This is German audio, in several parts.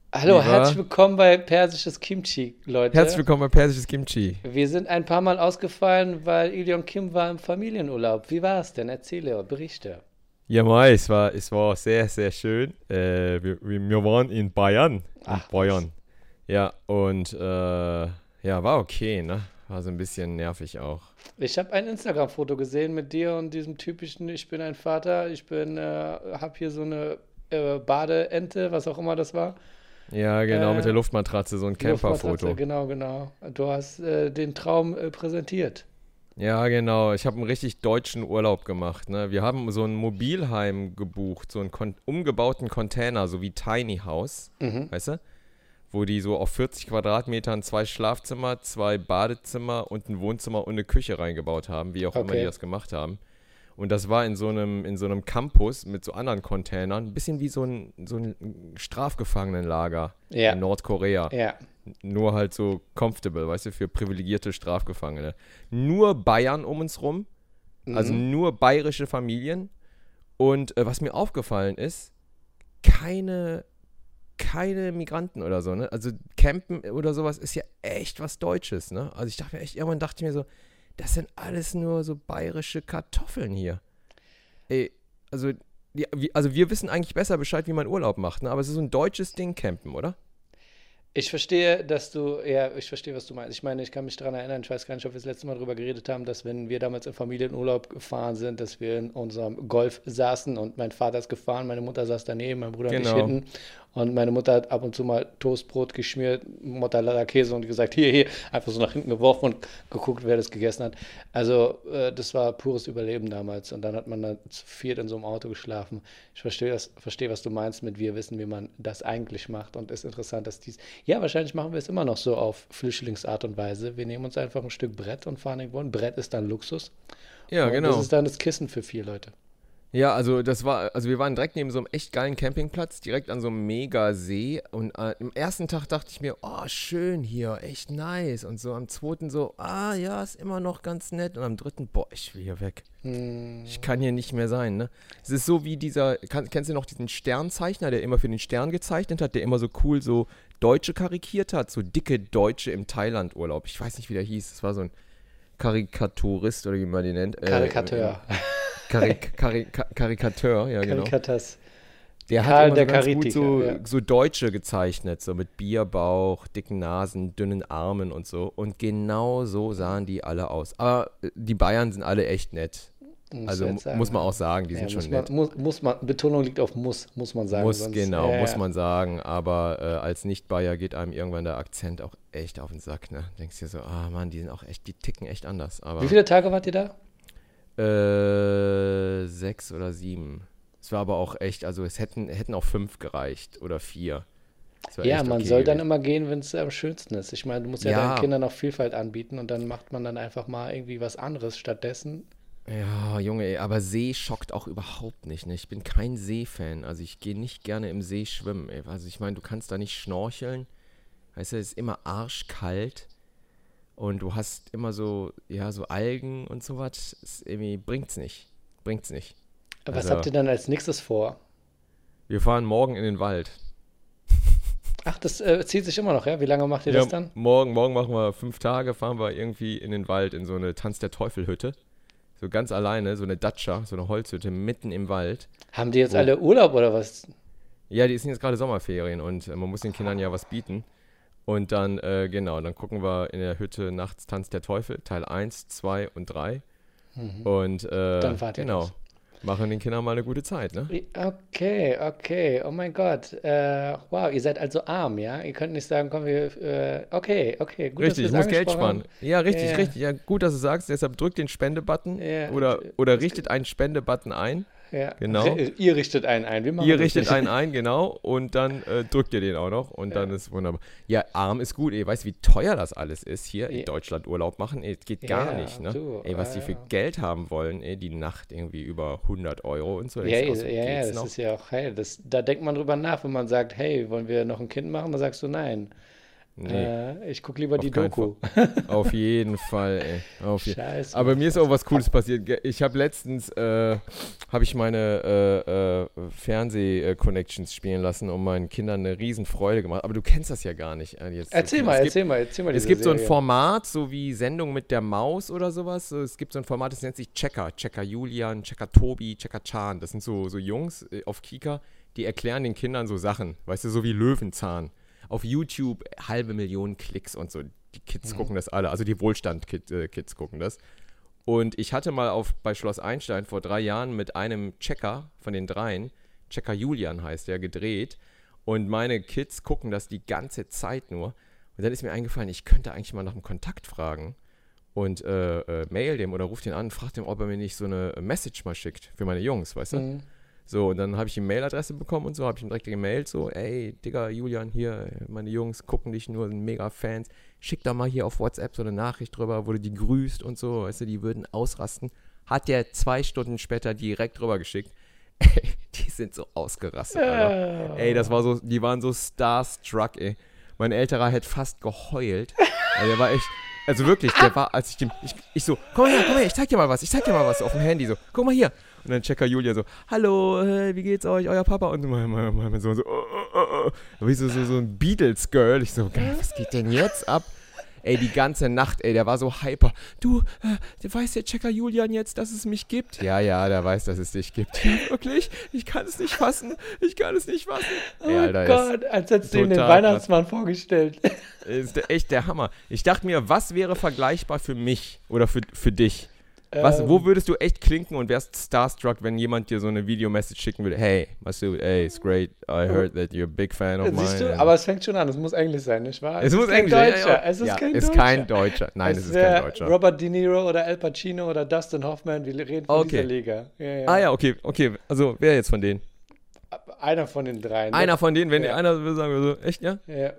Hallo, Wie herzlich war? willkommen bei Persisches Kimchi, Herzlich Leute. willkommen bei Persisches Kimchi. Wir sind ein paar Mal ausgefallen, weil Ilion Kim war im Familienurlaub. Wie war es denn? Erzähle, berichte. Ja, Mai, es war sehr, sehr schön. Wir waren in Bayern. In Ach was. Bayern. Ja, und ja, war okay, ne? War so ein bisschen nervig auch. Ich habe ein Instagram-Foto gesehen mit dir und diesem typischen, ich bin ein Vater, habe hier so eine Badeente, was auch immer das war. Ja, genau, mit der Äh, Luftmatratze, so ein Luftmatratze, Camperfoto. genau, genau. Du hast den Traum präsentiert. Ja, genau. Ich habe einen richtig deutschen Urlaub gemacht, ne? Wir haben so ein Mobilheim gebucht, so einen umgebauten Container, so wie Tiny House, Mhm. weißt du? Wo die so auf 40 Quadratmetern zwei Schlafzimmer, zwei Badezimmer und ein Wohnzimmer und eine Küche reingebaut haben, wie auch immer die Okay. das gemacht haben. Und das war in so einem Campus mit so anderen Containern, ein bisschen wie so ein Strafgefangenenlager in Ja, Nordkorea. ja. Nur halt so comfortable, weißt du, für privilegierte Strafgefangene. Nur Bayern um uns rum, also Mhm. nur bayerische Familien. Und was mir aufgefallen ist, keine keine Migranten oder so, ne? Also Campen oder sowas ist ja echt was Deutsches, ne? Also ich dachte mir echt, irgendwann dachte ich mir so, das sind alles nur so bayerische Kartoffeln hier. Ey, also, also wir wissen eigentlich besser Bescheid, wie man Urlaub macht, ne? Aber es ist so ein deutsches Ding, Campen, oder? Ich verstehe, ich verstehe, was du meinst. Ich meine, ich kann mich daran erinnern, ich weiß gar nicht, ob wir das letzte Mal darüber geredet haben, dass wenn wir damals im Familienurlaub gefahren sind, dass wir in unserem Golf saßen und mein Vater ist gefahren, meine Mutter saß daneben, mein Bruder und ich Genau. hinten. Und meine Mutter hat ab und zu mal Toastbrot geschmiert, Mozzarella Käse und gesagt, hier, hier, einfach so nach hinten geworfen und geguckt, wer das gegessen hat. Also, das war pures Überleben damals. Und dann hat man da zu viert in so einem Auto geschlafen. Ich verstehe, was du meinst mit wir wissen, wie man das eigentlich macht. Und es ist interessant, dass dies. Ja, wahrscheinlich machen wir es immer noch so auf Flüchtlingsart und Weise. Wir nehmen uns einfach ein Stück Brett und fahren irgendwo. Ein Brett ist dann Luxus. Ja, Und das genau. ist dann das Kissen für vier Leute. Ja, also wir waren direkt neben so einem echt geilen Campingplatz, direkt an so einem Mega-See. Und am ersten Tag dachte ich mir, oh, schön hier, echt nice. Und so am zweiten so, ah ja, ist immer noch ganz nett. Und am dritten, boah, ich will hier weg. Ich Hm, kann hier nicht mehr sein, ne? Es ist so wie kennst du noch diesen Sternzeichner, der immer für den Stern gezeichnet hat, der immer so cool so Deutsche karikiert hat, so dicke Deutsche im Thailand-Urlaub. Ich weiß nicht, wie der hieß. Das war so ein Karikaturist oder wie man den nennt. Karikateur. Karikateur, ja genau. Karikatas. Der hat Karl immer so der ganz gut Karitiker, so, ja. so Deutsche gezeichnet, so mit Bierbauch, dicken Nasen, dünnen Armen und so. Und genau so sahen die alle aus. Aber die Bayern sind alle echt nett. Musst du Also jetzt sagen, muss man ja. auch sagen, die Ja, sind schon nett. muss man, Betonung liegt auf muss man sagen, Muss, sonst, genau, muss ja. man sagen. Aber als Nicht-Bayer geht einem irgendwann der Akzent auch echt auf den Sack, ne? Denkst dir so, ah Mann, die sind auch echt, die ticken echt anders. Wie Aber viele Tage wart ihr da? 6 oder 7. Es war aber auch echt, also hätten auch 5 gereicht oder 4. Es war Ja, echt man okay soll dann gewesen. immer gehen, wenn es am schönsten ist. Ich meine, du musst ja deinen Ja, Kindern auch Vielfalt anbieten und dann macht man dann einfach mal irgendwie was anderes stattdessen. ja, Junge, ey, aber See schockt auch überhaupt nicht, ne? Ich bin kein Seefan. Also ich gehe nicht gerne im See schwimmen, ey. Also ich meine, du kannst da nicht schnorcheln. Weißt du, es ist immer arschkalt und du hast immer so, ja, so Algen und sowas. Irgendwie bringt's nicht. Bringt's nicht. Was habt Also, ihr dann als nächstes vor? wir fahren morgen in den Wald. Ach, das zieht sich immer noch, ja? Wie lange macht ihr Ja, das dann? morgen machen wir 5 Tage, fahren wir irgendwie in den Wald in so eine Tanz der Teufel Hütte. So ganz alleine, so eine Datscha, so eine Holzhütte mitten im Wald. Haben die jetzt Wo, alle Urlaub oder was? ja, die sind jetzt gerade Sommerferien und man muss den Kindern ja was bieten. Und dann, genau, dann gucken wir in der Hütte nachts Tanz der Teufel, Teil 1, 2 und 3. Mhm. Und Dann fahrt ihr genau, los. machen den Kindern mal eine gute Zeit, ne? Okay, okay. Oh mein Gott. Wow, ihr seid also arm, ja? Ihr könnt nicht sagen, komm, okay, okay. Gut, dass Richtig, wir ich es muss Geld angesprochen haben. sparen. Ja, Ja, richtig, ja, richtig. Ja, gut, dass du sagst. Deshalb drückt den Spende-Button ja. oder richtet einen Spende-Button ein. Ja. Genau. Ihr richtet einen ein. Wir machen Ihr das richtet nicht. einen ein, genau, und dann drückt ihr den auch noch und dann ist wunderbar. Ja, arm ist gut, ey, weißt du, wie teuer das alles ist hier in Ja, Deutschland Urlaub machen? Ey, geht gar ja, nicht, ne? du. Ey, was die für Ja. Geld haben wollen, ey, die Nacht irgendwie über 100 € und so, Ja, denkst du ja, auch so, ja, geht's das noch? ist ja auch, hey, da denkt man drüber nach, wenn man sagt, hey, wollen wir noch ein Kind machen? Da sagst du nein. Nee. Ich gucke lieber Auf die keinen Doku. Auf jeden Fall, ey. Scheiße. Aber mir ist auch was Cooles passiert. Ich habe letztens habe ich meine Fernseh-Connections spielen lassen und meinen Kindern eine Riesenfreude gemacht. Aber du kennst das ja gar nicht. Jetzt Erzähl mal Es diese gibt so ein Serie. Format, so wie Sendung mit der Maus oder sowas. Es gibt so ein Format, das nennt sich Checker. Checker Julian, Checker Tobi, Checker Chan. Das sind so Jungs auf Kika, die erklären den Kindern so Sachen. Weißt du, so wie Löwenzahn. Auf YouTube 500.000 Klicks und so. Die Kids gucken das alle. Also die Wohlstand-Kids gucken das. Und ich hatte mal bei Schloss Einstein vor 3 Jahren mit einem Checker von den 3, Checker Julian heißt der, gedreht. Und meine Kids gucken das die ganze Zeit nur. Und dann ist mir eingefallen, ich könnte eigentlich mal nach einem Kontakt fragen und mail dem oder ruf den an und frag dem, ob er mir nicht so eine Message mal schickt für meine Jungs, weißt du? So, und dann habe ich die Mailadresse bekommen und so, habe ich ihm direkt gemailt, so, ey, Digga, Julian, hier, meine Jungs gucken dich nur, sind mega Fans. Schick doch mal hier auf WhatsApp so eine Nachricht drüber, wo du die grüßt und so, weißt du, die würden ausrasten. Hat der 2 Stunden später direkt drüber geschickt. Ey, die sind so ausgerastet, Alter. Ey, das war so, die waren so starstruck, ey. Mein Älterer hätte fast geheult. Also der war echt, also wirklich, der war, als ich so, komm mal her, ich zeig dir mal was auf dem Handy, so, guck mal hier. Und dann Checker Julia so, hallo, wie geht's euch, euer Papa? Und mein Sohn so, wie so ein Beatles-Girl. Ich so, geil, was geht denn jetzt ab? Ey, die ganze Nacht, ey, der war so hyper. Du weißt der Checker Julian jetzt, dass es mich gibt? Ja, der weiß, dass es dich gibt. Wirklich? Ich kann es nicht fassen. Oh Ey, Alter, Gott, als hättest du ihn den Weihnachtsmann vorgestellt. Ist echt der Hammer. Ich dachte mir, was wäre vergleichbar für mich oder für dich? Wo würdest du echt klinken und wärst starstruck, wenn jemand dir so eine Video-Message schicken würde? Hey, Masoud, hey, it's great. I heard that you're a big fan of mine. Siehst du, aber es fängt schon an. Es muss Englisch sein, nicht wahr? Es muss kein Englisch Deutscher. sein. Es ist kein ist Deutscher. kein Deutscher. Nein, es ist kein Deutscher. Robert De Niro oder Al Pacino oder Dustin Hoffman, wir reden von dieser Liga. Ja. Ah ja, okay. Also, wer jetzt von denen? Einer von den 3. Ne? Einer von denen, wenn einer will sagen, so, echt, ja? Ja.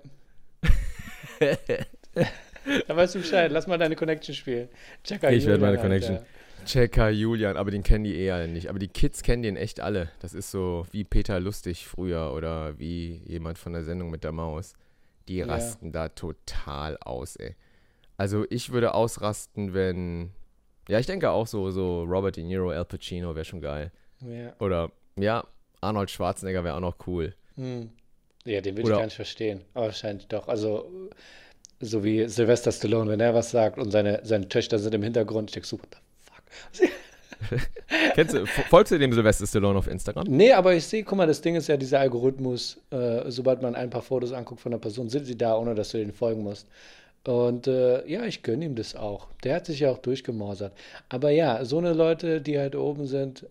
Da weißt du Bescheid. Lass mal deine Connection spielen. Ich werde meine Connection. Checker Julian, aber den kennen die alle nicht. Aber die Kids kennen den echt alle. Das ist so wie Peter Lustig früher oder wie jemand von der Sendung mit der Maus. Die rasten da total aus, ey. Also ich würde ausrasten, wenn... Ja, ich denke auch so Robert De Niro, Al Pacino wäre schon geil. Ja. Oder, Arnold Schwarzenegger wäre auch noch cool. Ja, den würde ich gar nicht verstehen. Aber wahrscheinlich doch. Also... So wie Sylvester Stallone, wenn er was sagt und seine Töchter sind im Hintergrund, ich denke so, what the fuck? Folgst du dem Sylvester Stallone auf Instagram? Nee, aber ich sehe, guck mal, das Ding ist ja dieser Algorithmus, sobald man ein paar Fotos anguckt von einer Person, sind sie da, ohne dass du denen folgen musst. Und ich gönne ihm das auch. Der hat sich ja auch durchgemorsert. Aber ja, so eine Leute, die halt oben sind,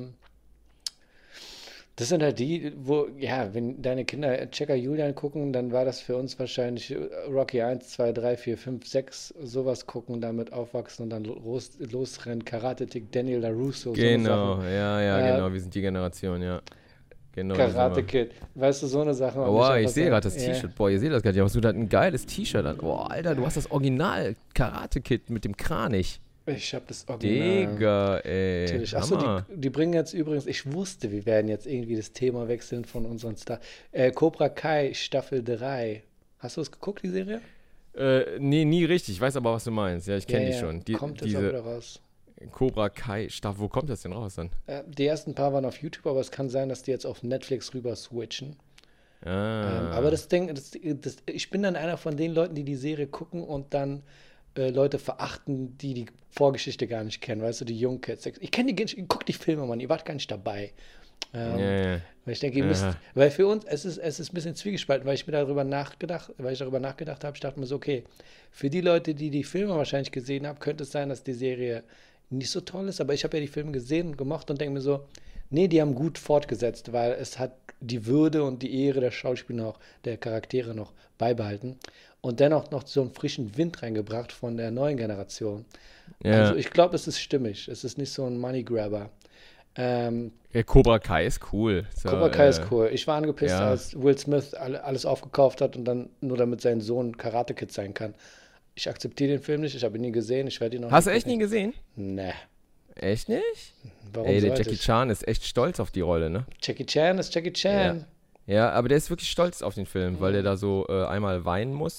das sind halt die, wenn deine Kinder Checker Julian gucken, dann war das für uns wahrscheinlich Rocky 1, 2, 3, 4, 5, 6, sowas gucken, damit aufwachsen und dann losrennen, Karate-Tick, Daniel LaRusso. Genau, so genau, wir sind die Generation, ja. Genau, Karate-Kid, weißt du, so eine Sache. Boah, ich sehe gerade das T-Shirt, ihr seht das gerade, hast du da ein geiles T-Shirt an. Boah, Alter, du hast das Original Karate-Kid mit dem Kranich. Ich hab das Original. Digga, ey. Natürlich. Achso, die bringen jetzt übrigens, ich wusste, wir werden jetzt irgendwie das Thema wechseln von unseren Stars. Cobra Kai Staffel 3. Hast du es geguckt, die Serie? Nee, nie richtig. Ich weiß aber, was du meinst. Ja, ich kenne die schon. Kommt jetzt auch wieder raus. Cobra Kai Staffel, wo kommt das denn raus dann? Die ersten paar waren auf YouTube, aber es kann sein, dass die jetzt auf Netflix rüber switchen. Aber das Ding, ich bin dann einer von den Leuten, die Serie gucken und dann Leute verachten, die Vorgeschichte gar nicht kennen, weißt du, die Jungkids. Ich guck die Filme, Mann, ihr wart gar nicht dabei. Weil ich denke, ihr müsst, weil für uns, es ist ein bisschen zwiegespalten, weil ich darüber nachgedacht habe, ich dachte mir so, okay, für die Leute, die die Filme wahrscheinlich gesehen haben, könnte es sein, dass die Serie nicht so toll ist, aber ich habe ja die Filme gesehen und gemocht und denke mir so, nee, die haben gut fortgesetzt, weil es hat die Würde und die Ehre der Schauspieler der Charaktere noch beibehalten und dennoch noch so einen frischen Wind reingebracht von der neuen Generation. Ja. Also ich glaube, es ist stimmig. Es ist nicht so ein Money-Grabber. Cobra Kai ist cool. So, Cobra Kai ist cool. Ich war angepisst, als Will Smith alles aufgekauft hat und dann nur damit sein Sohn Karate-Kid sein kann. Ich akzeptiere den Film nicht, ich habe ihn nie gesehen, ich werde ihn noch Hast du echt nie gesehen? Nee. Echt nicht? Warum der Jackie Chan ist echt stolz auf die Rolle, ne? Jackie Chan ist Jackie Chan. Ja, aber der ist wirklich stolz auf den Film, weil der da so einmal weinen muss.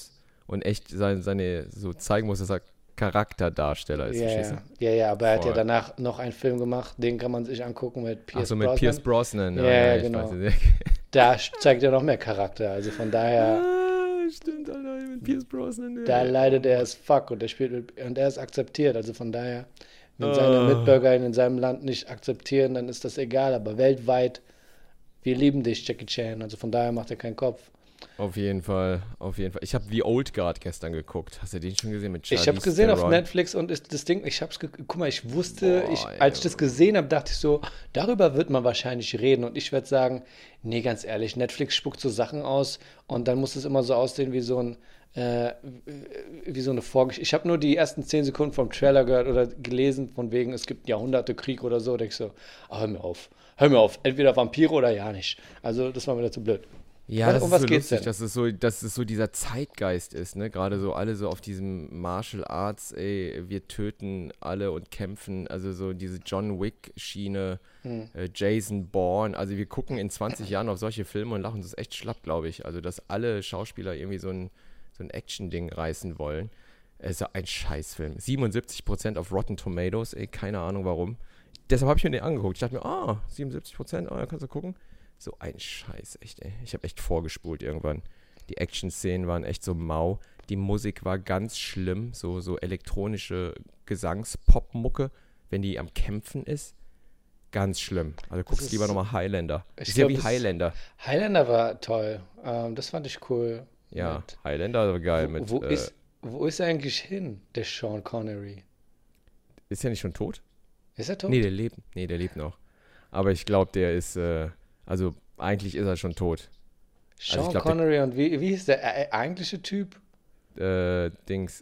und echt seine so zeigen muss, dass er Charakterdarsteller ist. Verstehst du? Ja, aber er hat ja Voll. danach noch einen Film gemacht, den kann man sich angucken mit Ach Pierce so, mit Brosnan. Pierce Brosnan. Ja, ich genau. weiß. Da zeigt er noch mehr Charakter, also von daher, Stimmt, Alter, mit Pierce Brosnan. da leidet er as fuck und und er ist akzeptiert, also von daher, wenn seine Mitbürger ihn in seinem Land nicht akzeptieren, dann ist das egal, aber weltweit, wir lieben dich, Jackie Chan, also von daher macht er keinen Kopf. Auf jeden Fall. Ich habe The Old Guard gestern geguckt. Hast du den schon gesehen mit Charlize Ich habe gesehen auf Theron? Netflix und das Ding, guck mal, ich wusste, Boah, als ich ey. das gesehen habe, dachte ich so, darüber wird man wahrscheinlich reden und ich werde sagen, nee, ganz ehrlich, Netflix spuckt so Sachen aus und dann muss es immer so aussehen wie so eine Vorgeschichte. Ich habe nur die ersten 10 Sekunden vom Trailer gehört oder gelesen, von wegen, es gibt Jahrhunderte Krieg oder so, da denk ich so, hör mir auf, entweder Vampire oder ja nicht. Also das war mir zu blöd. Ja, das Um ist was so geht's lustig, denn? dass es so dieser Zeitgeist ist, ne? Gerade so alle so auf diesem Martial Arts, ey, wir töten alle und kämpfen, also so diese John Wick-Schiene, Jason Bourne, also wir gucken in 20 Jahren auf solche Filme und lachen uns echt schlapp, glaube ich. Also, dass alle Schauspieler irgendwie so ein Action-Ding reißen wollen. Es ist ja ein Scheißfilm. 77% auf Rotten Tomatoes, ey, keine Ahnung warum. Deshalb habe ich mir den angeguckt. Ich dachte mir, 77%, ja, kannst du gucken. So ein Scheiß, echt, ey. Ich habe echt vorgespult irgendwann. Die Action-Szenen waren echt so mau. Die Musik war ganz schlimm. So elektronische Gesangs-Pop-Mucke, wenn die am Kämpfen ist. Ganz schlimm. Also guckst ist- lieber nochmal Highlander. Ich Ist ja glaub, wie das- Highlander. Highlander war toll. Das fand ich cool. Ja, Mit- Highlander war geil. Mit, Wo ist er eigentlich hin, der Sean Connery? ist er nicht schon tot? Ist er tot? Nee, der lebt noch. Aber ich glaube, der ist, also eigentlich ist er schon tot. Sean ich glaub, Connery und wie hieß der eigentliche Typ? Der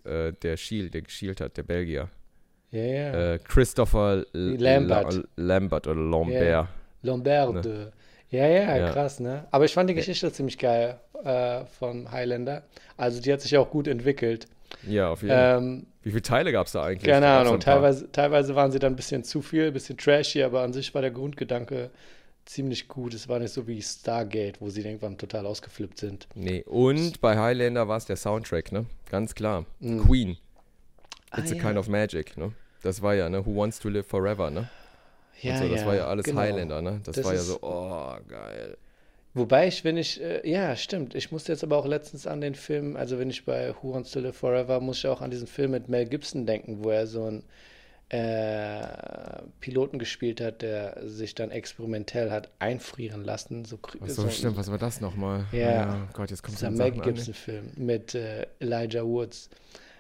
geschielt hat, der Belgier. Ja, ja. Christopher Lambert. Lambert oder Lambert. Ja. Lombarde. Ja, Ja. krass, ne? Aber ich fand die Geschichte ziemlich geil von Highlander. Also die hat sich auch gut entwickelt. Ja, auf jeden Fall. Ähm, Wie viele Teile gab es da eigentlich? keine Da gab's Ahnung, ein paar. teilweise waren sie dann ein bisschen zu viel, ein bisschen trashy, aber an sich war der Grundgedanke ziemlich gut. Es war nicht so wie Stargate, wo sie irgendwann total ausgeflippt sind. Nee, und bei Highlander war es der Soundtrack, ne? Ganz klar. Mhm. Queen. It's a ja. kind of magic, ne? Das war ja, ne? Who Wants to Live Forever, ne? Ja, Und so, das ja, war ja alles genau. Highlander, ne? Das Das war ja ist- so, oh, geil. Wobei ja, stimmt. Ich musste jetzt aber auch letztens an den Film, also wenn ich bei Who Wants to Live Forever, muss ich auch an diesen Film mit Mel Gibson denken, wo er so einen Piloten gespielt hat, der sich dann experimentell hat einfrieren lassen. Ach so, stimmt, was war das nochmal? Ja. Gott, jetzt kommt Dieser so Mel Sachen an. Gibson-Film mit Elijah Woods.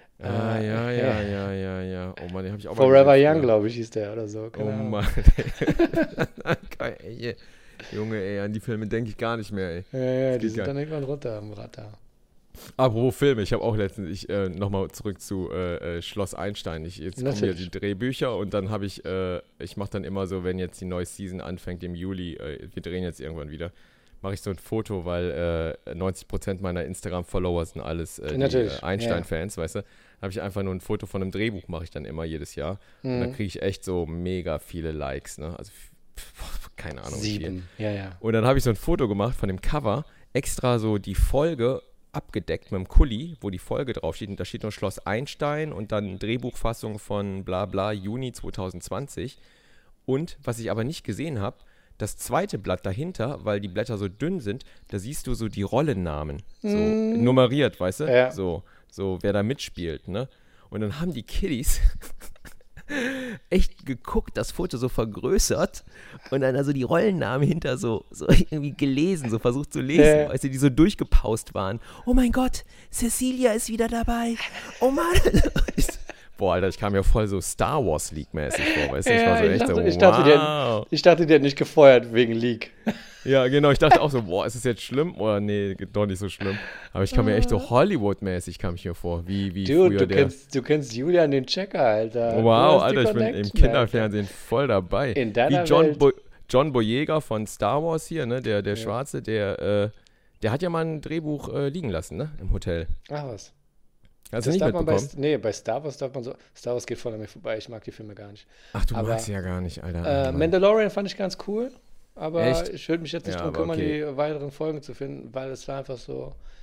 Ja. Oh Mann, den habe ich auch mal Forever gesehen Young, früher. glaube ich, hieß der oder so. Oh Keine Ahnung. Mann. Geil, ey. Junge, ey, an die Filme denke ich gar nicht mehr, ey. Ja, die geht sind geil. dann irgendwann runter am Radar. Apropos Filme, ich habe auch letztens, nochmal zurück zu Schloss Einstein. Jetzt kommen ja Natürlich. die Drehbücher und dann habe ich mache dann immer so, wenn jetzt die neue Season anfängt im Juli, wir drehen jetzt irgendwann wieder, mache ich so ein Foto, weil 90% meiner Instagram-Follower sind alles die Natürlich, Einstein-Fans, weißt du. Habe ich einfach nur ein Foto von einem Drehbuch, mache ich dann immer jedes Jahr. Und dann kriege ich echt so mega viele Likes, ne? Also, keine Ahnung. wie viel. 7. Ja. Und dann habe ich so ein Foto gemacht von dem Cover, extra so die Folge abgedeckt mit dem Kuli, wo die Folge draufsteht. Und da steht nur Schloss Einstein und dann Drehbuchfassung von bla bla Juni 2020. Und was ich aber nicht gesehen habe, das zweite Blatt dahinter, weil die Blätter so dünn sind, da siehst du so die Rollennamen. So nummeriert, weißt du? Ja. So, wer da mitspielt, ne? Und dann haben die Kiddies echt geguckt, das Foto so vergrößert und dann also die Rollennamen hinter so irgendwie gelesen, so versucht zu lesen, weißt du, die so durchgepaust waren. Oh mein Gott, Cecilia ist wieder dabei. Oh Mann. Boah, Alter, ich kam mir voll so Star Wars League-mäßig vor, weißt du? Ich war so echt so, wow. Ich dachte, die hat nicht gefeuert wegen Leak. Ja, genau, ich dachte auch so, boah, ist es jetzt schlimm? Oder nee, doch nicht so schlimm. Aber ich kam mir echt so Hollywood-mäßig, kam ich mir vor, wie Dude, früher du kennst Julian den Checker, Alter. Oh, Du wow, hast die Alter, ich bin im Connection, Kinderfernsehen voll dabei. In deiner Wie John, Welt. John Boyega von Star Wars hier, ne, der Schwarze, der hat ja mal ein Drehbuch liegen lassen, ne, im Hotel. Ach was. Hast du Das nicht darf man mitbekommen? bei Star Wars darf man so. Star Wars geht voll an mir vorbei, ich mag die Filme gar nicht. Ach, du aber, magst sie ja gar nicht, Alter. Mandalorian fand ich ganz cool, aber Echt? ich würde mich jetzt nicht Ja, drum aber kümmern, okay. die weiteren Folgen zu finden, weil es war einfach so.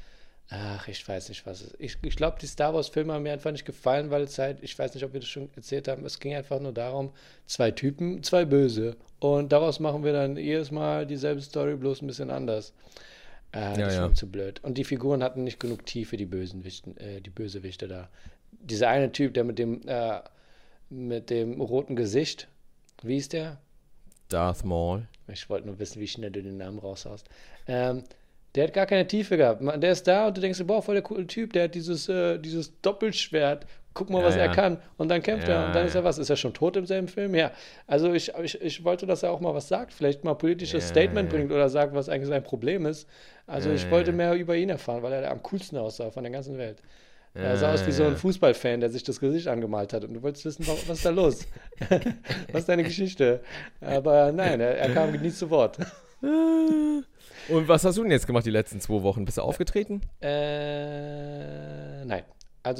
Ach, ich weiß nicht, was es ist. Ich glaube, die Star Wars-Filme haben mir einfach nicht gefallen, weil es halt, ich weiß nicht, ob wir das schon erzählt haben, es ging einfach nur darum, zwei Typen, zwei Böse. Und daraus machen wir dann jedes Mal dieselbe Story, bloß ein bisschen anders. Ja, Das war ja. mir zu blöd. Und die Figuren hatten nicht genug Tiefe, die Bösewichte da. Dieser eine Typ, der mit dem roten Gesicht, wie ist der? Darth Maul. Ich wollte nur wissen, wie schnell du den Namen raushaust. Ähm, Der hat gar keine Tiefe gehabt. Der ist da und du denkst, boah, voll der coole Typ, der hat dieses Doppelschwert. Guck mal, Ja, was er ja. kann. Und dann kämpft er und Ja, dann ist er ja. was? Ist er schon tot im selben Film? Ja. Also ich wollte, dass er auch mal was sagt. Vielleicht mal ein politisches Ja, Statement ja. bringt oder sagt, was eigentlich sein Problem ist. Also Ja, ich wollte ja. mehr über ihn erfahren, weil er am coolsten aussah von der ganzen Welt. Ja, Er sah aus wie so ein ja. Fußballfan, der sich das Gesicht angemalt hat. Und du wolltest wissen, was ist da los? Was ist deine Geschichte? Aber nein, er kam nie zu Wort. Und was hast du denn jetzt gemacht die letzten 2 Wochen? Bist du aufgetreten? Nein. Also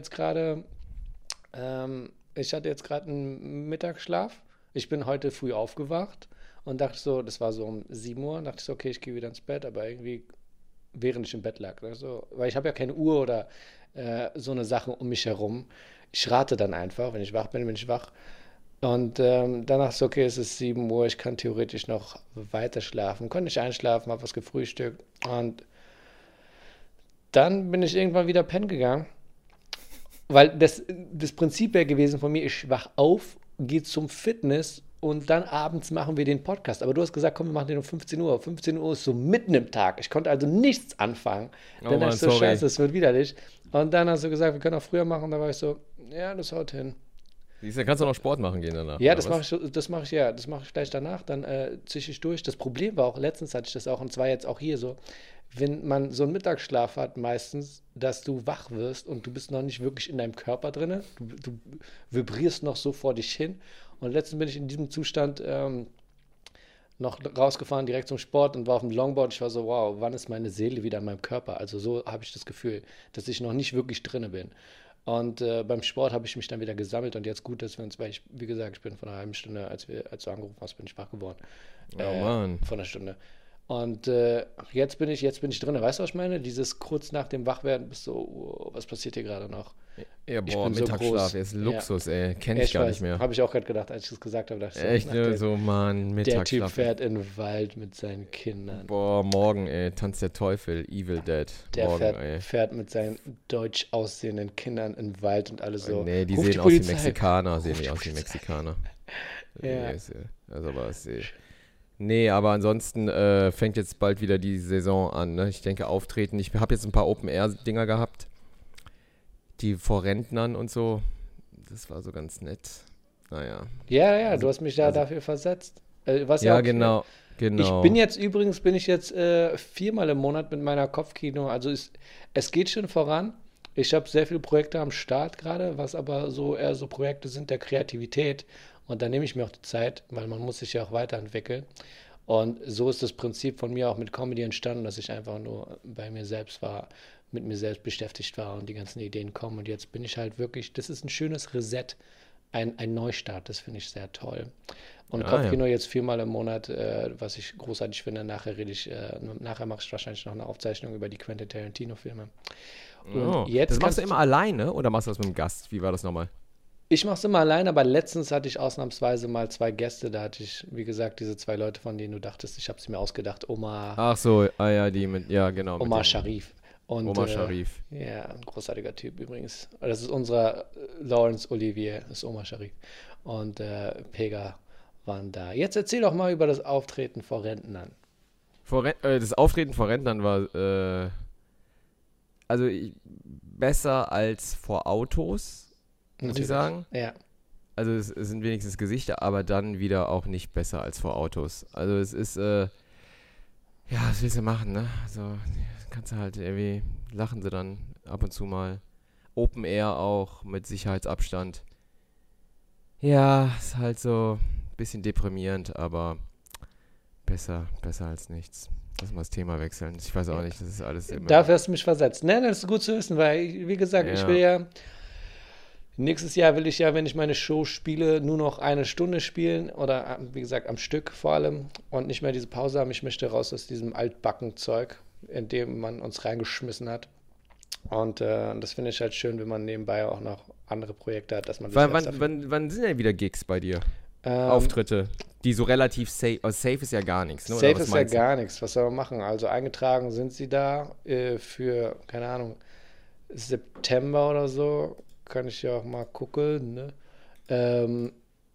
ich hatte jetzt gerade einen Mittagsschlaf. Ich bin heute früh aufgewacht und dachte so, das war so um 7 Uhr, dachte ich so, okay, ich gehe wieder ins Bett, aber irgendwie, während ich im Bett lag, so, weil ich habe ja keine Uhr oder so eine Sache um mich herum. Ich rate dann einfach, wenn ich wach bin, bin ich wach. Und dann dachte ich so, okay, es ist 7 Uhr, ich kann theoretisch noch weiter schlafen. Konnte nicht einschlafen, habe was gefrühstückt und dann bin ich irgendwann wieder pennen gegangen. Weil das Prinzip wäre gewesen von mir, ich wach auf, gehe zum Fitness und dann abends machen wir den Podcast. Aber du hast gesagt, komm, wir machen den um 15 Uhr. 15 Uhr ist so mitten im Tag. Ich konnte also nichts anfangen. Oh Dann dachte Mann, ich so, sorry. scheiße, das wird widerlich. Und dann hast du gesagt, wir können auch früher machen. Da war ich so, ja, das haut hin. Siehst du, kannst du noch Sport machen gehen danach, Ja, oder was? das mache ich gleich danach, dann ziehe ich durch. Das Problem war auch, letztens hatte ich das auch, und zwar jetzt auch hier so, wenn man so einen Mittagsschlaf hat, meistens, dass du wach wirst und du bist noch nicht wirklich in deinem Körper drin, du vibrierst noch so vor dich hin. Und letztens bin ich in diesem Zustand noch rausgefahren, direkt zum Sport und war auf dem Longboard. Ich war so, wow, wann ist meine Seele wieder in meinem Körper? Also so habe ich das Gefühl, dass ich noch nicht wirklich drinne bin. Und beim Sport habe ich mich dann wieder gesammelt und jetzt gut, dass wir uns, weil ich, wie gesagt, ich bin von einer halben Stunde, als du angerufen hast, bin ich wach geworden. Oh Mann. Von einer Stunde. Und jetzt bin ich drin. Weißt du, was ich meine? Dieses kurz nach dem Wachwerden bist so, oh, was passiert hier gerade noch? Ja, Ich boah, bin so Mittagsschlaf groß. ist Ja, Luxus, ey. Kenn ja, ich ich gar weiß. nicht mehr. Habe ich auch gerade gedacht, als ich das gesagt habe, dachte ich so, Echt, nach ne? So, Mann, der Typ Mittagsschlaf. fährt in den Wald mit seinen Kindern. Boah, morgen, ey. Tanz der Teufel, Evil Dead. Der Morgen, fährt, ey. fährt mit seinen deutsch aussehenden Kindern in den Wald und alle so. Nee, die Ruf sehen die aus wie Polizei. Mexikaner, Ruf sehen die die aus wie Polizei. Mexikaner. Ja. Nee, also was, nee, aber ansonsten fängt jetzt bald wieder die Saison an, ne? Ich denke, auftreten. Ich habe jetzt ein paar Open-Air-Dinger gehabt, die vor Rentnern und so. Das war so ganz nett. Naja. Ja, ja, Also, du hast mich da also dafür versetzt. Was ja ja, auch, genau, genau. bin ich jetzt 4-mal im Monat mit meiner Kopfkino. Also es geht schon voran. Ich habe sehr viele Projekte am Start gerade, was aber so eher so Projekte sind der Kreativität. Und da nehme ich mir auch die Zeit, weil man muss sich ja auch weiterentwickeln. Und so ist das Prinzip von mir auch mit Comedy entstanden, dass ich einfach nur bei mir selbst war, mit mir selbst beschäftigt war und die ganzen Ideen kommen. Und jetzt bin ich halt wirklich, das ist ein schönes Reset, ein Neustart, das finde ich sehr toll. Und Ah, ja. Kopfkino jetzt 4-mal im Monat, was ich großartig finde. Nachher mache ich wahrscheinlich noch eine Aufzeichnung über die Quentin Tarantino-Filme. Und Oh. jetzt Das machst du kannst immer alleine oder machst du das mit einem Gast? Wie war das nochmal? ich mache es immer allein, aber letztens hatte ich ausnahmsweise mal 2 Gäste. Da hatte ich, wie gesagt, diese 2 Leute, von denen du dachtest, ich habe sie mir ausgedacht. Ach so, ah ja, die mit, ja, genau. Mit Omar dem Sharif. Und, Omar Sharif. ja, ein großartiger Typ übrigens. Das ist unser Laurence Olivier, das ist Omar Sharif. Und Pega waren da. Jetzt erzähl doch mal über das Auftreten vor Rentnern. Das Auftreten vor Rentnern war, besser als vor Autos, muss ich Natürlich. sagen. Ja. Also es sind wenigstens Gesichter, aber dann wieder auch nicht besser als vor Autos. Also es ist, ja, was willst du machen, ne? Also kannst du halt irgendwie, lachen sie dann ab und zu mal. Open Air auch, mit Sicherheitsabstand. Ja, ist halt so ein bisschen deprimierend, aber besser als nichts. Lass mal das Thema wechseln. Ich weiß auch nicht, das ist alles immer... Dafür hast du mich versetzt. Nein, das ist gut zu wissen, weil, wie gesagt, ich Ja. will ja, nächstes Jahr will ich ja, wenn ich meine Show spiele, nur noch 1 Stunde spielen oder, wie gesagt, am Stück vor allem und nicht mehr diese Pause haben. Ich möchte raus aus diesem altbacken Zeug. in dem man uns reingeschmissen hat. Und das finde ich halt schön, wenn man nebenbei auch noch andere Projekte hat, dass man sich Wann sind denn wieder Gigs bei dir? ähm, Auftritte, die so relativ safe, also safe ist ja gar nichts, ne? Oder Safe was ist ja meinst du? gar nichts. Was soll man machen? Also eingetragen sind sie da für, keine Ahnung, September oder so. Kann ich ja auch mal gucken, ne? Ähm,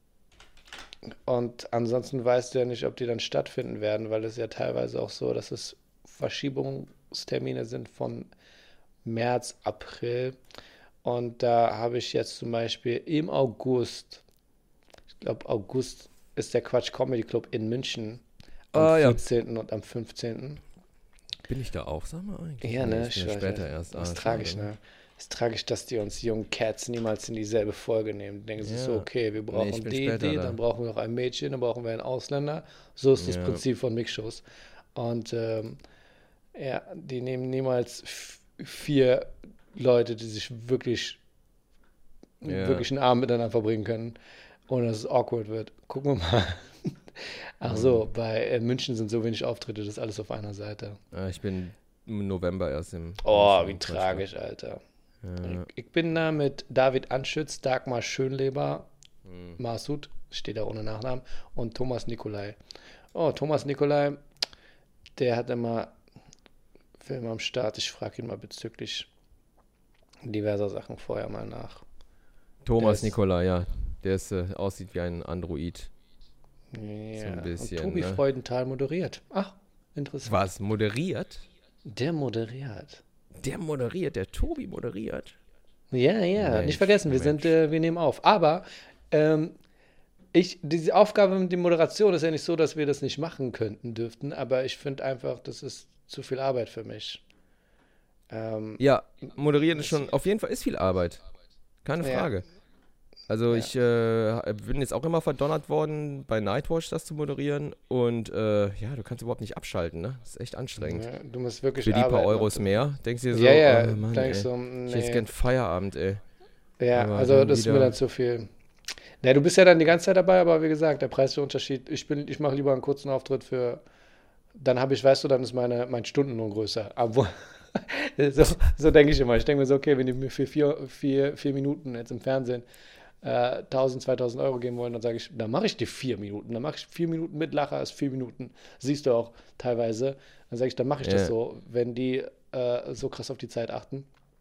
und ansonsten weißt du ja nicht, ob die dann stattfinden werden, weil es ja teilweise auch so, dass es Verschiebungstermine sind von März, April. Und da habe ich jetzt zum Beispiel im August, ich glaube August ist der Quatsch Comedy Club in München am Ah ja. 14. und am 15. Bin ich da auch, sag mal eigentlich? Ja, Nee, ne, ich bin ich ja weiß später nicht. erst. Das ist Schade, tragisch, ne? ne? Ist tragisch, dass die uns jungen Cats niemals in dieselbe Folge nehmen. Die denken sich so, Ja. okay, wir Nee, ich brauchen bin die, später die, dann da. brauchen wir noch ein Mädchen, dann brauchen wir einen Ausländer. So ist das Ja, Prinzip von Mixshows. Und ja, die nehmen niemals vier Leute, die sich wirklich, ja. wirklich einen Abend miteinander verbringen können, ohne dass es awkward wird. Gucken wir mal. Ach so, Mhm. bei München sind so wenig Auftritte, das ist alles auf einer Seite. Ich bin im November erst in Oh, München wie und Quatsch da. tragisch, Alter. Ja. Ich bin da mit David Anschütz, Dagmar Schönleber, Hm. Masud, steht da ohne Nachnamen, und Thomas Nikolai. Oh, Thomas Nikolai, der hat immer Filme am Start. Ich frage ihn mal bezüglich diverser Sachen vorher mal nach. Der Thomas ist, Nikola, ja. Der ist, aussieht wie ein Android. So ein ja, und bisschen, Tobi ne? Freudenthal moderiert. Ach, interessant. Was? Moderiert? Der moderiert. Der moderiert, der Tobi moderiert. Ja, ja, nicht Mensch, vergessen, Mensch. wir nehmen auf. Aber ähm, diese Aufgabe mit der Moderation ist ja nicht so, dass wir das nicht machen könnten, dürften, aber ich finde einfach, das ist zu viel Arbeit für mich. Ähm, Ja, moderieren ist das, schon, auf jeden Fall ist viel Arbeit. Keine ja, Frage. Also ja, ich bin jetzt auch immer verdonnert worden, bei Nightwatch das zu moderieren. Und ja, du kannst überhaupt nicht abschalten, ne? Das ist echt anstrengend. ne, du musst Für wirklich die paar arbeiten und Euros mehr denkst du dir ja, so, ja, oh Mann, da ich ey. so, Ich hätte nee, gern Feierabend, ey. ja, Aber also dann das ist mir dann wieder, zu viel. Ne, du bist ja dann die ganze Zeit dabei, aber wie gesagt, der preisliche Unterschied, ich mache lieber einen kurzen Auftritt für, dann habe ich, weißt du, dann ist mein Stundenlohn größer. Aber so, so denke ich immer. Ich denke mir so, okay, wenn die mir für vier Minuten jetzt im Fernsehen 1000, 2000 Euro geben wollen, dann sage ich, dann mache ich die 4 Minuten. Dann mache ich 4 Minuten mit Lacher, ist 4 Minuten. Siehst du auch teilweise. Dann sage ich, dann mache ich das ja, so, wenn die so krass auf die Zeit achten.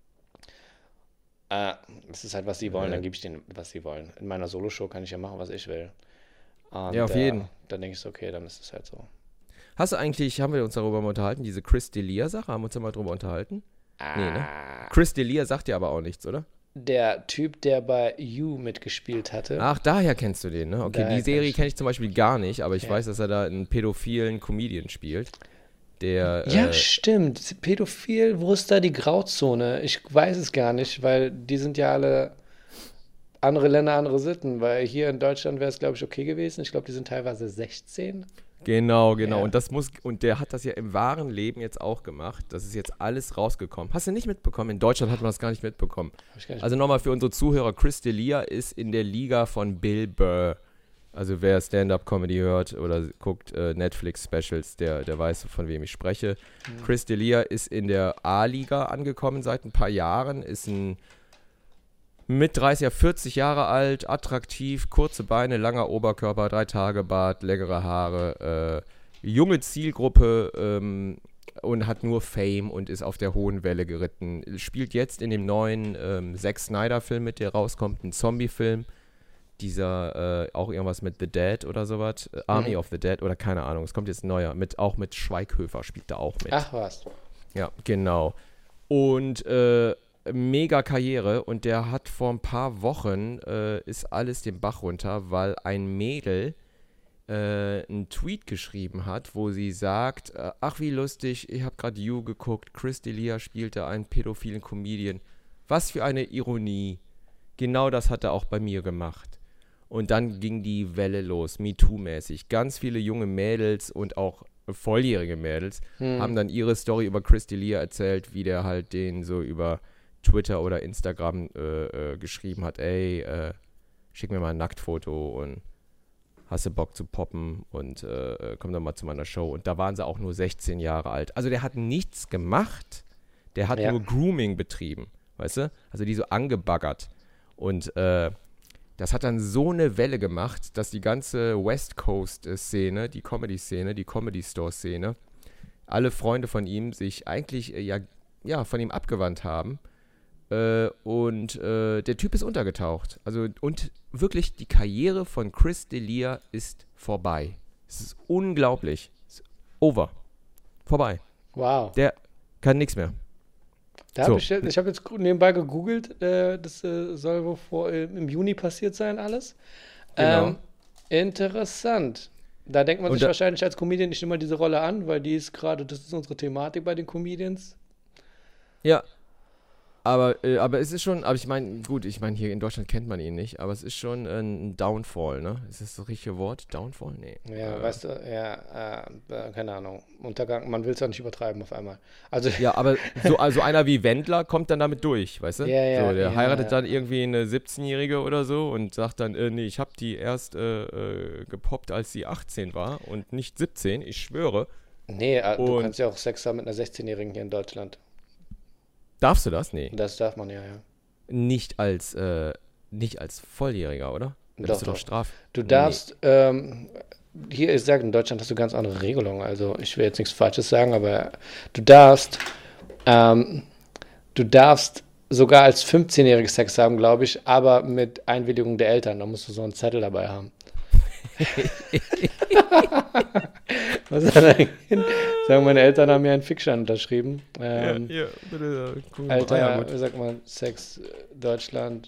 Äh, Das ist halt, was sie wollen, dann ja, gebe ich denen, was sie wollen. In meiner Soloshow kann ich ja machen, was ich will. ja, Und auf jeden. dann denke ich so, okay, dann ist es halt so. Hast du eigentlich, haben wir uns darüber mal unterhalten, diese Chris D'Elia-Sache, haben wir uns da mal drüber unterhalten? Nee, ne? Ah, Chris D'Elia sagt dir aber auch nichts, oder? der Typ, der bei You mitgespielt hatte, Ach, daher kennst du den, ne? Okay, die daher kann Serie ich. kenne ich zum Beispiel gar nicht, aber ich Ja. weiß, dass er da einen pädophilen Comedian spielt, der, Ja, stimmt. Pädophil, wo ist da die Grauzone? Ich weiß es gar nicht, weil die sind ja alle andere Länder, andere Sitten. Weil hier in Deutschland wäre es, glaube ich, okay gewesen. Ich glaube, die sind teilweise 16. genau, genau. Ja, Und der hat das ja im wahren Leben jetzt auch gemacht. Das ist jetzt alles rausgekommen. Hast du nicht mitbekommen? In Deutschland hat man das gar nicht mitbekommen. habe ich gar nicht Also nochmal mitbekommen. für unsere Zuhörer, Chris D'Elia ist in der Liga von Bill Burr. Also wer Stand-Up-Comedy hört oder guckt Netflix-Specials, der weiß, von wem ich spreche. Hm. Chris D'Elia ist in der A-Liga angekommen seit ein paar Jahren, ist ein mit 30, ja 40 Jahre alt, attraktiv, kurze Beine, langer Oberkörper, 3-Tage-Bart, längere Haare, junge Zielgruppe und hat nur Fame und ist auf der hohen Welle geritten. Spielt jetzt in dem neuen Zack Snyder-Film mit, der rauskommt, ein Zombie-Film. Dieser, auch irgendwas mit The Dead oder sowas. Army Mhm. of the Dead oder keine Ahnung. Es kommt jetzt ein neuer. Auch mit Schweighöfer spielt da auch mit. Ach was. Ja, genau. Und mega Karriere. Und der hat vor ein paar Wochen ist alles den Bach runter, weil ein Mädel einen Tweet geschrieben hat, wo sie sagt, ach wie lustig, ich habe gerade You geguckt, Chris D'Elia spielte einen pädophilen Comedian. Was für eine Ironie. Genau das hat er auch bei mir gemacht. Und dann ging die Welle los, MeToo-mäßig. Ganz viele junge Mädels und auch volljährige Mädels Hm. haben dann ihre Story über Chris D'Elia erzählt, wie der halt den so über Twitter oder Instagram geschrieben hat, ey, schick mir mal ein Nacktfoto und hast du Bock zu poppen und komm doch mal zu meiner Show. Und da waren sie auch nur 16 Jahre alt. Also der hat nichts gemacht, der hat nur Grooming betrieben, weißt du? Also die so angebaggert. Und das hat dann so eine Welle gemacht, dass die ganze West Coast-Szene, die Comedy-Szene, die Comedy-Store-Szene, alle Freunde von ihm sich eigentlich von ihm abgewandt haben. Und der Typ ist untergetaucht. Also, und wirklich, die Karriere von Chris D'Elia ist vorbei. Es ist unglaublich. Es ist over. Vorbei. Wow. Der kann nichts mehr. Ich habe jetzt nebenbei gegoogelt, das soll wohl im Juni passiert sein, alles. Genau. Interessant. Da denkt man sich wahrscheinlich als Comedian nicht immer diese Rolle an, weil das ist unsere Thematik bei den Comedians. Ja. Aber es ist schon, ich meine, hier in Deutschland kennt man ihn nicht, aber es ist schon ein Downfall, ne? Ist das das richtige Wort? Downfall? Nee. Ja, weißt du, keine Ahnung. Untergang, man will es ja nicht übertreiben auf einmal. Also ja, aber so einer wie Wendler kommt dann damit durch, weißt du? Ja, der heiratet dann irgendwie eine 17-Jährige oder so und sagt dann, nee, ich habe die erst gepoppt, als sie 18 war und nicht 17, ich schwöre. Nee, du kannst ja auch Sex haben mit einer 16-Jährigen hier in Deutschland. Darfst du das? Nee. Das darf man ja. Nicht als Volljähriger, oder? Doch, du doch Straf. Du darfst, hier ist gesagt, in Deutschland hast du ganz andere Regelungen. Also ich will jetzt nichts Falsches sagen, aber du darfst sogar als 15-Jähriger Sex haben, glaube ich, aber mit Einwilligung der Eltern. Da musst du so einen Zettel dabei haben. Was hat er denn? Sagen, meine Eltern haben mir einen Fickschein unterschrieben. Bitte. Cool. Alter, wie sagt man, Sex, Deutschland,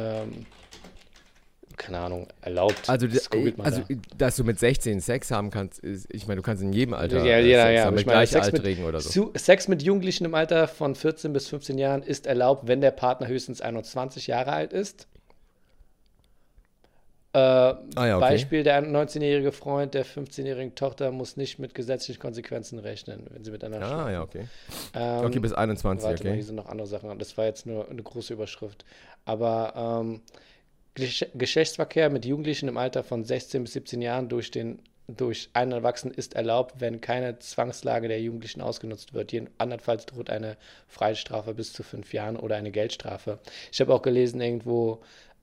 keine Ahnung, erlaubt. Also, dass du mit 16 Sex haben kannst, ich meine, du kannst in jedem Alter Sex haben. Mit Gleichaltrigen oder so. Sex mit Jugendlichen im Alter von 14 bis 15 Jahren ist erlaubt, wenn der Partner höchstens 21 Jahre alt ist. Okay. Beispiel, der 19-jährige Freund der 15-jährigen Tochter muss nicht mit gesetzlichen Konsequenzen rechnen, wenn sie miteinander schlafen. Ja, okay. Okay, bis 21, warte mal, hier sind noch andere Sachen. Das war jetzt nur eine große Überschrift. Aber Geschlechtsverkehr mit Jugendlichen im Alter von 16 bis 17 Jahren durch einen Erwachsenen ist erlaubt, wenn keine Zwangslage der Jugendlichen ausgenutzt wird. Andernfalls droht eine Freiheitsstrafe bis zu 5 Jahren oder eine Geldstrafe. Ich habe auch gelesen irgendwo,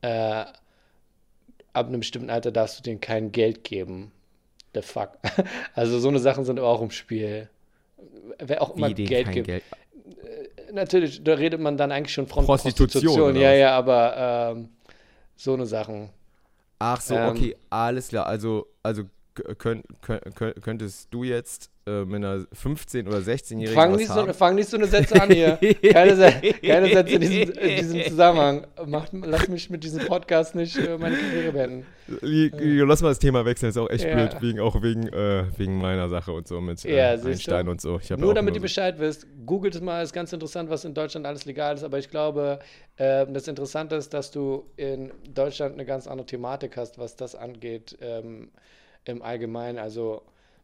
ab einem bestimmten Alter darfst du denen kein Geld geben. The fuck. Also so eine Sachen sind auch im Spiel. Wer auch immer Geld gibt. Natürlich, da redet man dann eigentlich schon von Prostitution. Ja, aber so eine Sachen. Ach so, okay, alles klar. Also könntest du jetzt mit einer 15- oder 16-Jährigen Fang nicht so eine Sätze an hier. Keine Sätze in diesem Zusammenhang. Lass mich mit diesem Podcast nicht meine Karriere beenden. Lass mal das Thema wechseln, ist auch echt blöd, wegen meiner Sache und so mit Einstein und so. Nur damit ihr Bescheid wisst, googelt es mal, ist ganz interessant, was in Deutschland alles legal ist, aber ich glaube, das Interessante ist, dass du in Deutschland eine ganz andere Thematik hast, was das angeht, im Allgemeinen, also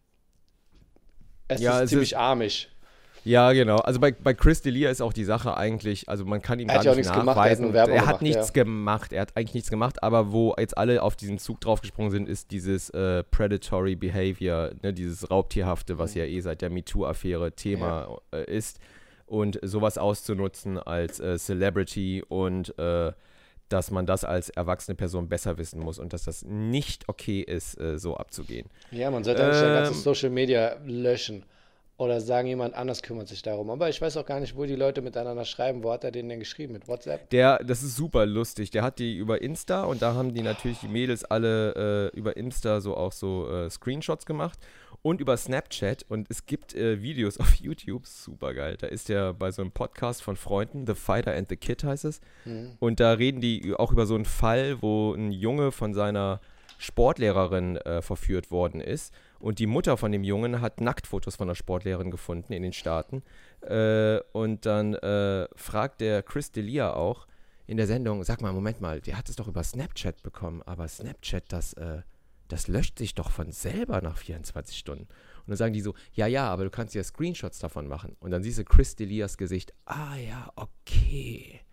es ist ziemlich armisch. Ja, genau. Also bei Chris D'Elia ist auch die Sache eigentlich, also man kann ihm gar nicht nachweisen. Er hat nichts gemacht, er hat eigentlich nichts gemacht, aber wo jetzt alle auf diesen Zug draufgesprungen sind, ist dieses Predatory Behavior, ne, dieses Raubtierhafte, was ja seit der MeToo-Affäre Thema ist. Und sowas auszunutzen als Celebrity und dass man das als erwachsene Person besser wissen muss und dass das nicht okay ist, so abzugehen. Ja, man sollte eigentlich das ganze Social Media löschen oder sagen, jemand anders kümmert sich darum. Aber ich weiß auch gar nicht, wo die Leute miteinander schreiben. Wo hat er denen denn geschrieben? Mit WhatsApp? Das ist super lustig. Der hat die über Insta und da haben die natürlich die Mädels alle über Insta so Screenshots gemacht und über Snapchat und es gibt Videos auf YouTube, super geil. Da ist der bei so einem Podcast von Freunden, The Fighter and the Kid heißt es. Und da reden die auch über so einen Fall, wo ein Junge von seiner Sportlehrerin verführt worden ist und die Mutter von dem Jungen hat Nacktfotos von der Sportlehrerin gefunden in den Staaten und dann fragt der Chris D'Elia auch in der Sendung, sag mal, Moment mal, der hat es doch über Snapchat bekommen, aber Snapchat, das löscht sich doch von selber nach 24 Stunden. Und dann sagen die so, ja, aber du kannst ja Screenshots davon machen. Und dann siehst du Chris D'Elias Gesicht, ja, okay.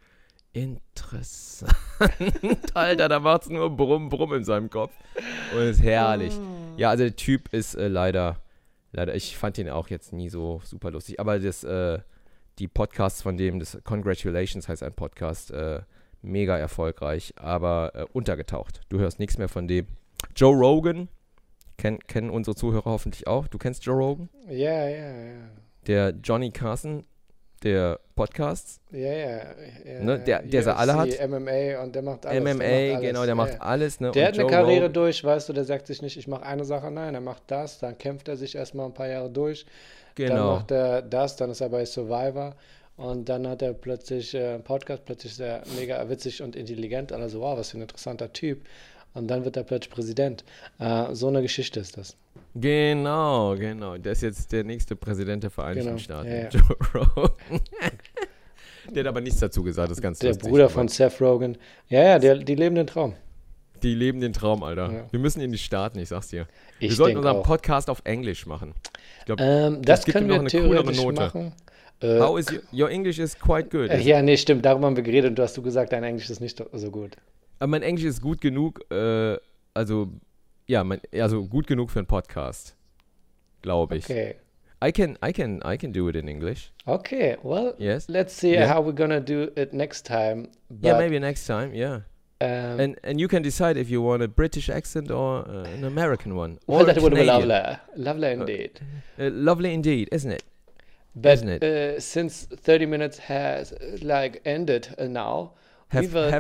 Interessant. Alter, da macht's nur Brumm, Brumm in seinem Kopf. Und ist herrlich. Ja, also der Typ ist leider, ich fand ihn auch jetzt nie so super lustig. Aber die Podcasts von dem, das Congratulations heißt ein Podcast, mega erfolgreich, aber untergetaucht. Du hörst nichts mehr von dem. Joe Rogan, kennen unsere Zuhörer hoffentlich auch. Du kennst Joe Rogan? Ja. Der Johnny Carson, der Podcasts. Ja. Ne, der sie alle hat. MMA und der macht alles. MMA, genau, der macht alles. Ne? Der und hat eine Joe Karriere Rogan, durch, weißt du, der sagt sich nicht, ich mache eine Sache, nein, er macht das, dann kämpft er sich erstmal ein paar Jahre durch, dann genau. macht er das, dann ist er bei Survivor und dann hat er plötzlich einen Podcast, plötzlich ist er mega witzig und intelligent, also wow, was für ein interessanter Typ. Und dann wird er plötzlich Präsident. So eine Geschichte ist das. Genau. Der ist jetzt der nächste Präsident der Vereinigten Staaten. Ja. Joe Rogan. Der hat aber nichts dazu gesagt, das ist ganz Der lustig. Bruder von Seth Rogen. Ja, die leben den Traum. Die leben den Traum, Alter. Ja. Wir müssen in die Staaten, ich sag's dir. Wir Ich sollten denk unseren auch. Podcast auf Englisch machen. Ich glaube, Das gibt können ihm wir noch eine coolere theoretisch Note. machen. How is your English is quite good. Ja, nee, stimmt, darüber haben wir geredet und du hast gesagt, dein Englisch ist nicht so gut. Aber mein Englisch ist gut genug, also gut genug für einen Podcast, glaube ich. Okay. I can do it in English. Okay, well, Yes. let's see Yeah. how we're gonna do it next time. Yeah, But, maybe next time, yeah. um, And you can decide if you want a British accent or an American one. well, Or that a would be Canadian. lovely. Lovely indeed. Lovely indeed, isn't it? But isn't it? Since 30 minutes has ended now, we will,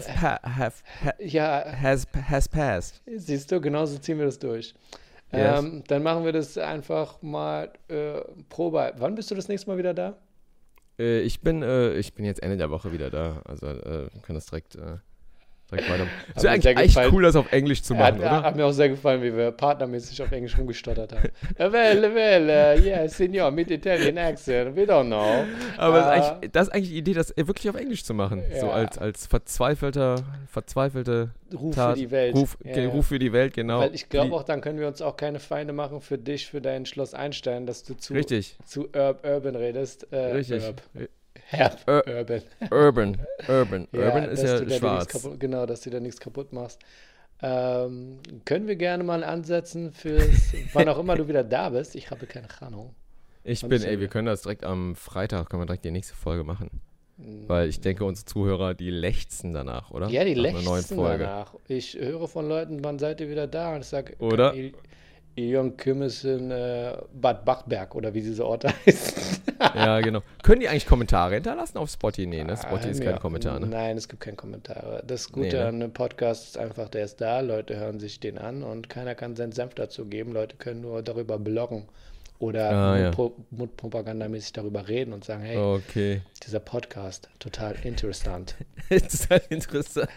Has passed. siehst du, genauso ziehen wir das durch. Yes. Dann machen wir das einfach mal Probe. Wann bist du das nächste Mal wieder da? Ich bin jetzt Ende der Woche wieder da. Also wir können das direkt weiter. Es wäre mir sehr eigentlich echt gefallen. cool, das auf Englisch zu machen, oder? Hat mir auch sehr gefallen, wie wir partnermäßig auf Englisch rumgestottert haben. Yes, Signor, mit Italian accent, we don't know. Aber das ist eigentlich die Idee, das wirklich auf Englisch zu machen. Ja. So als verzweifelte Ruf Tat, für die Welt. Ruf für die Welt, genau. Weil ich glaube auch, dann können wir uns auch keine Feinde machen für dich, für dein Schloss Einstein, dass du zu urban redest. Richtig. Urban. Urban ist dass ja du da schwarz. nichts kaputt, genau, dass du da nichts kaputt machst. Können wir gerne mal ansetzen fürs, wann auch immer du wieder da bist. Ich habe keine Ahnung. Wir können das direkt am Freitag, können wir direkt die nächste Folge machen. Weil ich denke, unsere Zuhörer, die lechzen danach, oder? Ja, die Nach einer neuen lechzen Folge. danach. Ich höre von Leuten, wann seid ihr wieder da? Und ich sage, Oder? Ilion Kim ist in Bad Bachberg oder wie diese Orte heißen. Ja, genau. Können die eigentlich Kommentare hinterlassen auf Spotify? Nee, ne? Spotify ist kein Kommentar, ne? Nein, es gibt keine Kommentare. Das Gute Nee, ne? an einem Podcast ist einfach, der ist da, Leute hören sich den an und keiner kann seinen Senf dazu geben. Leute können nur darüber bloggen oder mundpropagandamäßig darüber reden und sagen, hey, Okay. dieser Podcast, total interessant. Das ist halt interessant.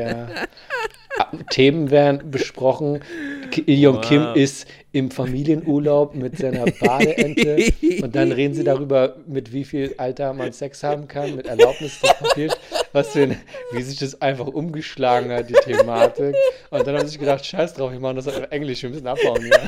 Themen werden besprochen. Ilion Kim ist im Familienurlaub mit seiner Badeente und dann reden sie darüber, mit wie viel Alter man Sex haben kann, mit Erlaubnis des Papiers, wie sich das einfach umgeschlagen hat, die Thematik. Und dann haben sie sich gedacht, scheiß drauf, wir machen das auf Englisch, wir müssen abhauen. Ja.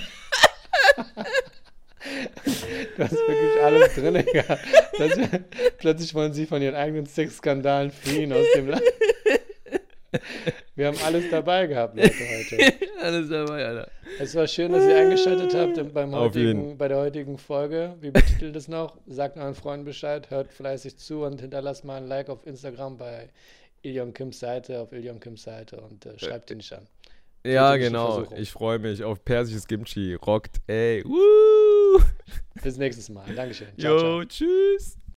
Du hast wirklich alles drin gehabt. Plötzlich wollen sie von ihren eigenen Sexskandalen fliehen aus dem Land. Wir haben alles dabei gehabt, Leute, heute. Alles dabei, Alter. Es war schön, dass ihr eingeschaltet habt bei der heutigen Folge. Wie betitelt es noch? Sagt euren Freunden Bescheid, hört fleißig zu und hinterlasst mal ein Like auf Instagram bei Ilion Kims Seite, und schreibt ihn nicht an. Ja, Kritische genau. Versuchung. Ich freue mich auf persisches Kimchi. Rockt, ey. Woo! Bis nächstes Mal. Dankeschön. Ciao, ciao. Jo, tschüss.